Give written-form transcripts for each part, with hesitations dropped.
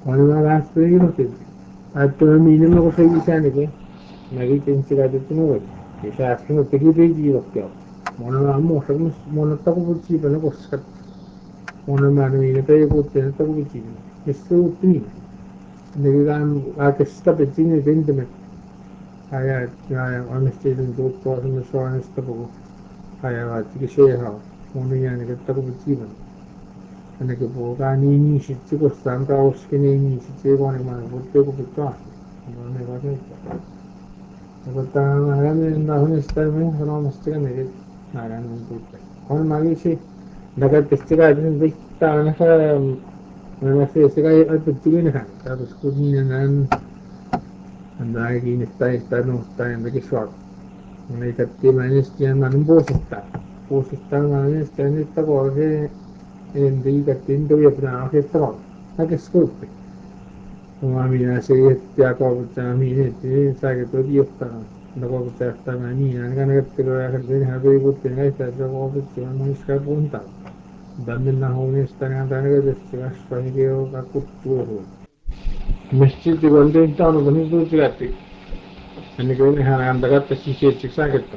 얼마 갔어 이렇게 아또 미는 거 세기지 않게 나기 땡치가 됐던 거지 샤스는 어떻게 되지 이렇게 오늘 안 먹으면 오늘 따고 볼지 이번에 고스가 오늘 많은 일에 빼고 때는 따고 볼지 했어 없더니 내가 아까 스탑 했지니 된다면 아야 어느 스테이든 좋고 어느 소원을 스탑하고 아야 어떻게 쉐어하고 오늘 아니가 따고 볼지 이번에 anche buoni inizi costando a oschine inizi buoni ma potevo piuttosto non ne va detto 그것도 하면 나 혼자 있다면 그런 스티가 내게 나가는 것도 오늘 말이지 내가 스티가 있는데 있다 내가 내가 스티가 어떻게 한 그래서 스쿠니는 나에게 있다 no está en que suave 내가 때문에 스티만 보스다 말은 스티는 있다고 해 en de kattin do yapna ke tro na ke skop ma mi na se ya ko ta mi ne ti sa ke to di yapta na ko ta ta ma ni na ga na ke to ya ke ha be ko te na ta so ko te mo iska punta dan na ho ne sta na ta ne ke se ga so ni ke o ka ku tu ho meschi ti gonde ta no ni do ti gatti ne ke ne ha na da ga ta si ke ti sa ke to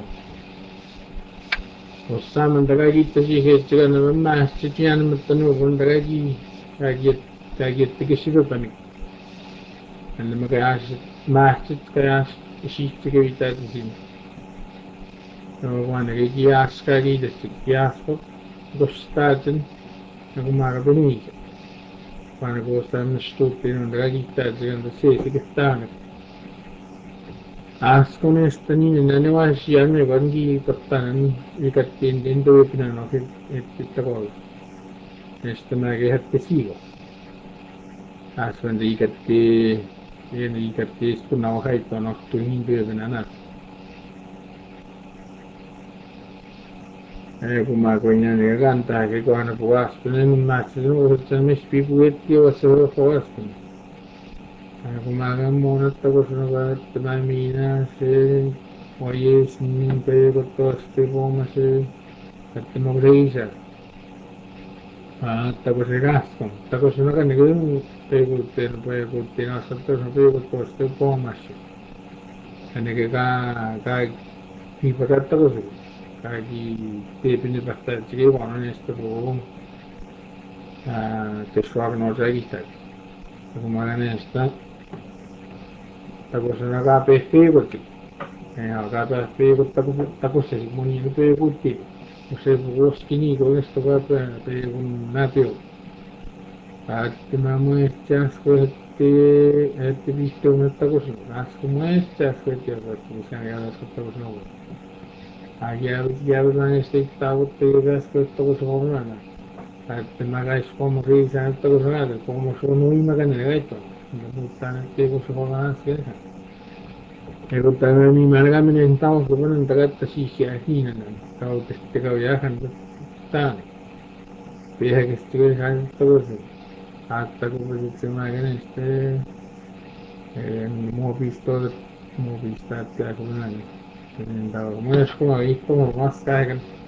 والسامن دقاقي تشيخ يستغل مما استتيان متنوغن دقاقي تاجيت تكشف بني عندما قياس ما استت قياس تشيخ تكوي تاتسين وانا قياس كاقي تستك قياس خب قشتاتن نقو ما قبنيك وانا قوستا من الشتوتين دقاقي تاتسين تسيسي كفتانك Ascon estani nane wa siame vangi kattanan vikattiin dentro pinano che tutta cosa estana che hatte sigo aswan dikatti yen dikatti spunna wa haito no tuin de benana kuma ko ina ne ganta che ko ana puas tunen matsino o tsame spiku etti o so forastin Kumakan muna tapos nagtamamina si oyes nintay ko to stipo masi at magreisa tapos igastom tapos nakanigin pegutin asal to sa pego to stipo masi kanige ka ipakat tapos kagi tepini basta sige wano nesta po teswag no sa gita kumakan nesta tapos nakapehpegot Cada tako se moni no pe gutti se vos kini ko esto va pe un natio at mamo estas ko te visto un tako se as como estas ko te va que se han las tako no ya van este tavo te gas ko tako se no na at maga es como risa tako se nada como son muy magana esto no tan te ko se no na Eikö niin mälkäminen tauko kun tagatta siisiä hiinan kautesti kaujahan taan. Piehäkesti kun hän tosi. Hatta kun sitten mäkänen sitten muopistoa muopistaa kun näin. Sen tauko. Myös kun on ikko vastaan